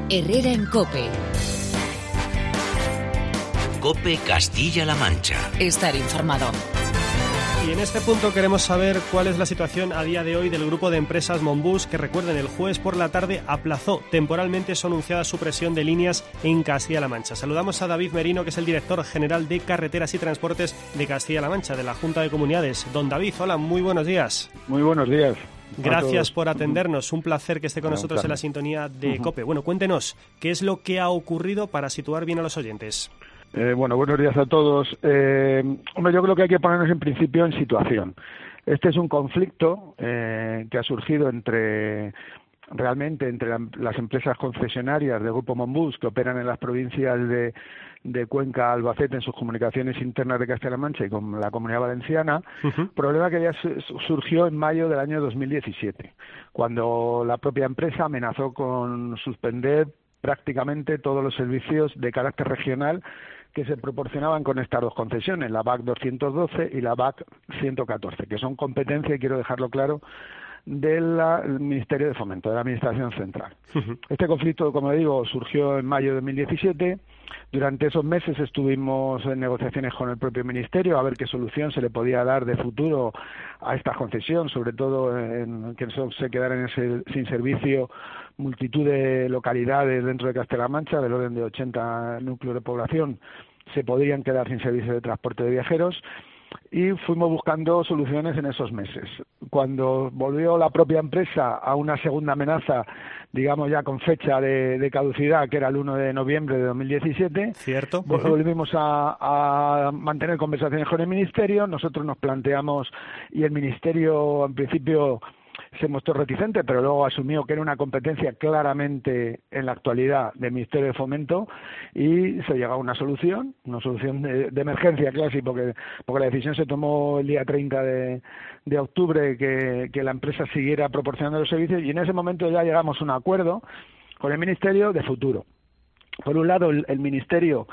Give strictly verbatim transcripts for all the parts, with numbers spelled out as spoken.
Herrera en COPE. COPE Castilla-La Mancha. Estar informado. Y en este punto queremos saber cuál es la situación a día de hoy del grupo de empresas Monbus, que recuerden, el jueves por la tarde aplazó temporalmente su anunciada supresión de líneas en Castilla-La Mancha. Saludamos a David Merino, que es el director general de Carreteras y Transportes de Castilla-La Mancha, de la Junta de Comunidades. Don David, hola, muy buenos días. Muy buenos días. Gracias por atendernos. Un placer que esté con nosotros en la sintonía de COPE. Bueno, cuéntenos, ¿qué es lo que ha ocurrido para situar bien a los oyentes? Eh, bueno, buenos días a todos. Eh, hombre, yo creo que hay que ponernos en principio en situación. Este es un conflicto eh, que ha surgido entre realmente entre la, las empresas concesionarias del Grupo Monbus que operan en las provincias de, de Cuenca, Albacete, en sus comunicaciones internas de Castilla-La Mancha y con la Comunidad Valenciana. Uh-huh. Problema que ya surgió en mayo del año dos mil diecisiete, cuando la propia empresa amenazó con suspender prácticamente todos los servicios de carácter regional que se proporcionaban con estas dos concesiones, la V A C doscientos doce y la V A C ciento catorce, que son competencia, y quiero dejarlo claro, del Ministerio de Fomento, de la Administración Central. Uh-huh. Este conflicto, como digo, surgió en mayo de dos mil diecisiete. Durante esos meses estuvimos en negociaciones con el propio Ministerio a ver qué solución se le podía dar de futuro a esta concesión, sobre todo en que no se quedaran en ese, sin servicio multitud de localidades dentro de Castilla-La Mancha, del orden de ochenta núcleos de población, se podrían quedar sin servicio de transporte de viajeros. Y fuimos buscando soluciones en esos meses. Cuando volvió la propia empresa a una segunda amenaza, digamos ya con fecha de, de caducidad, que era el uno de noviembre de dos mil diecisiete, ¿cierto? Volvimos a, a mantener conversaciones con el Ministerio. Nosotros nos planteamos, y el Ministerio en principio se mostró reticente, pero luego asumió que era una competencia claramente en la actualidad del Ministerio de Fomento, y se llegó a una solución, una solución de, de emergencia casi, porque, porque la decisión se tomó el día treinta de, de octubre, que, que la empresa siguiera proporcionando los servicios, y en ese momento ya llegamos a un acuerdo con el Ministerio de futuro. Por un lado, el, el Ministerio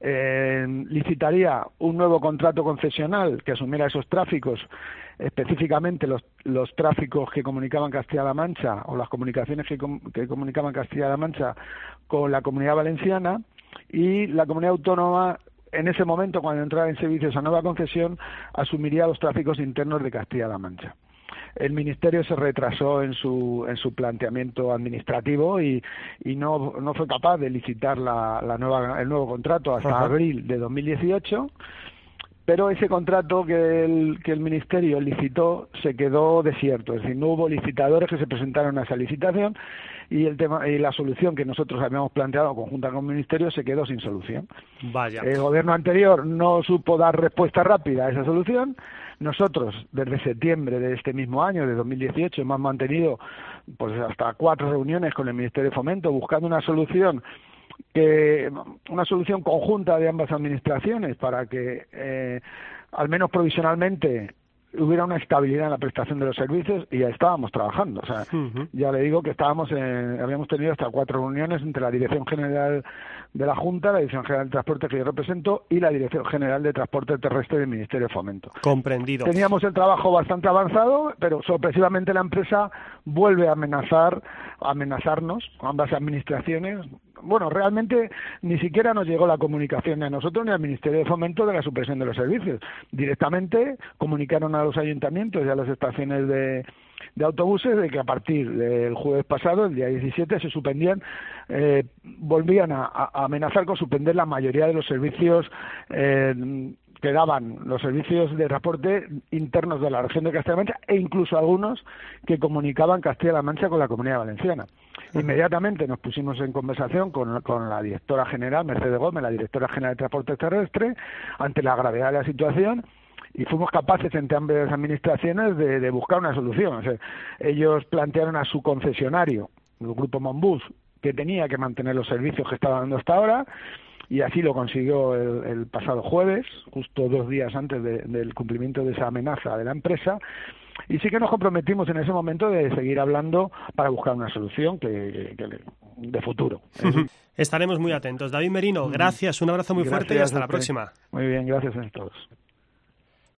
eh, licitaría un nuevo contrato concesional que asumiera esos tráficos, específicamente los, los tráficos que comunicaban Castilla-La Mancha, o las comunicaciones que, com, que comunicaban Castilla-La Mancha con la Comunidad Valenciana, y la Comunidad Autónoma, en ese momento, cuando entrara en servicio esa nueva concesión, asumiría los tráficos internos de Castilla-La Mancha. El Ministerio se retrasó en su en su planteamiento administrativo y, y no no fue capaz de licitar la, la nueva el nuevo contrato hasta uh-huh. abril de dos mil dieciocho. Pero ese contrato que el, que el Ministerio licitó se quedó desierto, es decir, no hubo licitadores que se presentaron a esa licitación, y el tema y la solución que nosotros habíamos planteado conjunta con el Ministerio se quedó sin solución. Vaya. El gobierno anterior no supo dar respuesta rápida a esa solución. Nosotros, desde septiembre de este mismo año, de dos mil dieciocho, hemos mantenido pues hasta cuatro reuniones con el Ministerio de Fomento buscando una solución que una solución conjunta de ambas administraciones para que eh, al menos provisionalmente hubiera una estabilidad en la prestación de los servicios, y ya estábamos trabajando. O sea, uh-huh. ya le digo que estábamos en, habíamos tenido hasta cuatro reuniones entre la Dirección General de la Junta, la Dirección General de Transporte que yo represento, y la Dirección General de Transporte Terrestre del Ministerio de Fomento. Comprendido. Teníamos el trabajo bastante avanzado, pero sorpresivamente la empresa vuelve a amenazar, a amenazarnos, ambas administraciones. Bueno, realmente ni siquiera nos llegó la comunicación ni a nosotros ni al Ministerio de Fomento de la supresión de los servicios. Directamente comunicaron a los ayuntamientos y a las estaciones de, de autobuses de que a partir del jueves pasado, el día diecisiete, se suspendían, eh, volvían a, a amenazar con suspender la mayoría de los servicios eh, que daban los servicios de transporte internos de la región de Castilla-La Mancha, e incluso algunos que comunicaban Castilla-La Mancha con la Comunidad Valenciana. Inmediatamente nos pusimos en conversación con, con la directora general, Mercedes Gómez, la directora general de Transporte Terrestre, ante la gravedad de la situación, y fuimos capaces entre ambas administraciones de, de buscar una solución. O sea, ellos plantearon a su concesionario, el Grupo Monbus, que tenía que mantener los servicios que estaba dando hasta ahora, y así lo consiguió el, el pasado jueves, justo dos días antes de, del cumplimiento de esa amenaza de la empresa. Y sí que nos comprometimos en ese momento de seguir hablando para buscar una solución que, que, que de futuro. Uh-huh. Estaremos muy atentos. David Merino, gracias, un abrazo muy gracias, fuerte y hasta la próxima. Muy bien, gracias a todos.